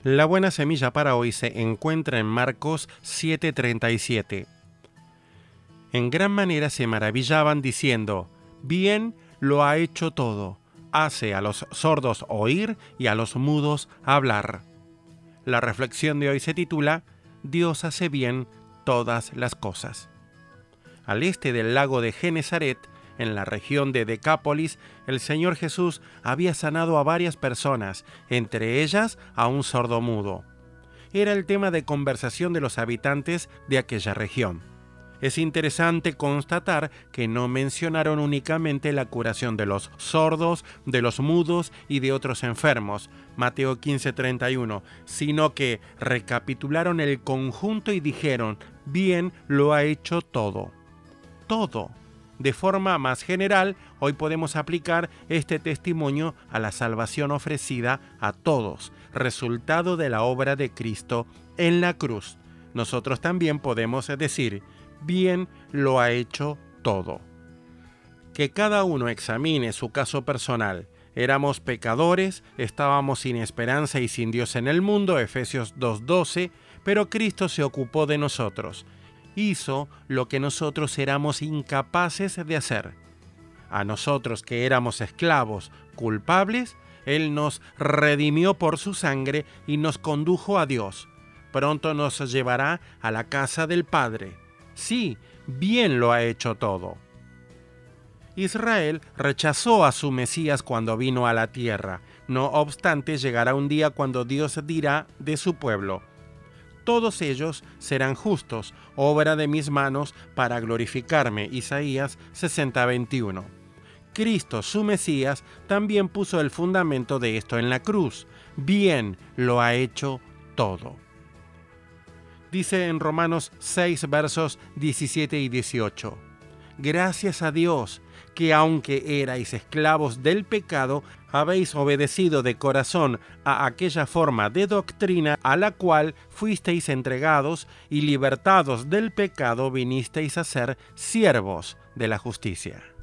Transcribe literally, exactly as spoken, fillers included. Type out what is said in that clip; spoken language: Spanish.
La buena semilla para hoy se encuentra en Marcos siete treinta y siete. En gran manera se maravillaban diciendo: bien lo ha hecho todo, hace a los sordos oír y a los mudos hablar. La reflexión de hoy se titula: Dios hace bien todas las cosas. Al este del lago de Genesaret, en la región de Decápolis, el Señor Jesús había sanado a varias personas, entre ellas a un sordomudo. Era el tema de conversación de los habitantes de aquella región. Es interesante constatar que no mencionaron únicamente la curación de los sordos, de los mudos y de otros enfermos, Mateo quince treinta y uno, sino que recapitularon el conjunto y dijeron: bien lo ha hecho todo. Todo. De forma más general, hoy podemos aplicar este testimonio a la salvación ofrecida a todos, resultado de la obra de Cristo en la cruz. Nosotros también podemos decir: bien lo ha hecho todo. Que cada uno examine su caso personal. Éramos pecadores, estábamos sin esperanza y sin Dios en el mundo, Efesios dos doce, pero Cristo se ocupó de nosotros. Hizo lo que nosotros éramos incapaces de hacer. A nosotros que éramos esclavos, culpables, Él nos redimió por su sangre y nos condujo a Dios. Pronto nos llevará a la casa del Padre. Sí, bien lo ha hecho todo. Israel rechazó a su Mesías cuando vino a la tierra. No obstante, llegará un día cuando Dios dirá de su pueblo: todos ellos serán justos, obra de mis manos para glorificarme. Isaías sesenta veintiuno. Cristo, su Mesías, también puso el fundamento de esto en la cruz. Bien lo ha hecho todo. Dice en Romanos seis, versos diecisiete y dieciocho. Gracias a Dios, que aunque erais esclavos del pecado, habéis obedecido de corazón a aquella forma de doctrina a la cual fuisteis entregados, y libertados del pecado vinisteis a ser siervos de la justicia.